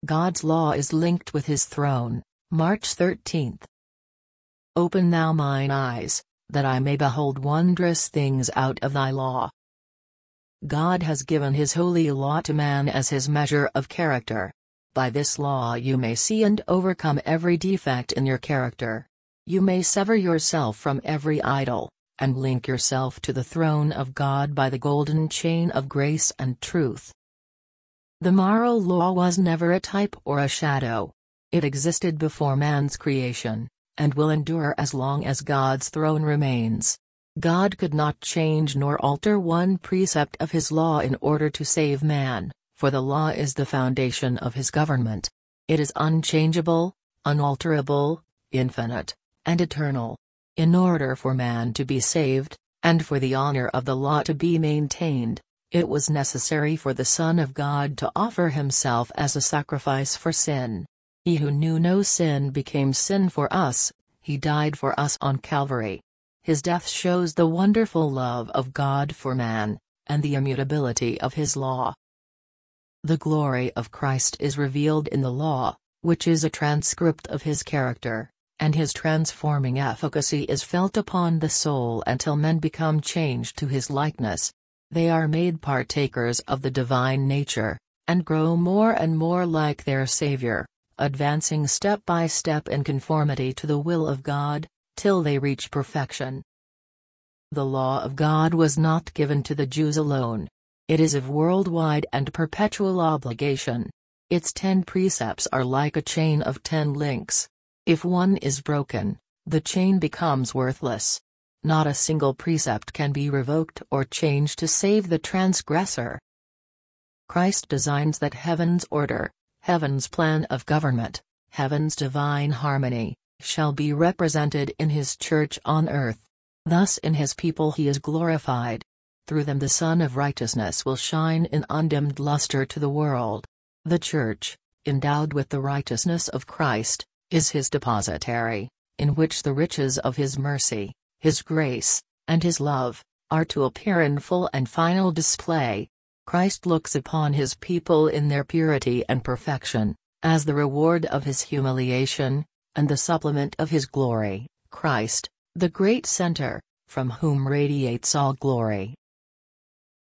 God's law is linked with his throne. March 13. Open thou mine eyes, that I may behold wondrous things out of thy law. God has given his holy law to man as his measure of character. By this law you may see and overcome every defect in your character. You may sever yourself from every idol, and link yourself to the throne of God by the golden chain of grace and truth. The moral law was never a type or a shadow. It existed before man's creation, and will endure as long as God's throne remains. God could not change nor alter one precept of his law in order to save man, for the law is the foundation of his government. It is unchangeable, unalterable, infinite, and eternal. In order for man to be saved, and for the honor of the law to be maintained, it was necessary for the Son of God to offer himself as a sacrifice for sin. He who knew no sin became sin for us. He died for us on Calvary. His death shows the wonderful love of God for man, and the immutability of his law. The glory of Christ is revealed in the law, which is a transcript of his character, and his transforming efficacy is felt upon the soul until men become changed to his likeness. They are made partakers of the divine nature, and grow more and more like their Savior, advancing step by step in conformity to the will of God, till they reach perfection. The law of God was not given to the Jews alone. It is of worldwide and perpetual obligation. Its 10 precepts are like a chain of 10 links. If one is broken, the chain becomes worthless. Not a single precept can be revoked or changed to save the transgressor. Christ designs that heaven's order, heaven's plan of government, heaven's divine harmony, shall be represented in his church on earth. Thus in his people he is glorified. Through them the Sun of Righteousness will shine in undimmed luster to the world. The church, endowed with the righteousness of Christ, is his depositary, in which the riches of his mercy, his grace, and his love, are to appear in full and final display. Christ looks upon his people in their purity and perfection, as the reward of his humiliation, and the supplement of his glory. Christ, the great center, from whom radiates all glory,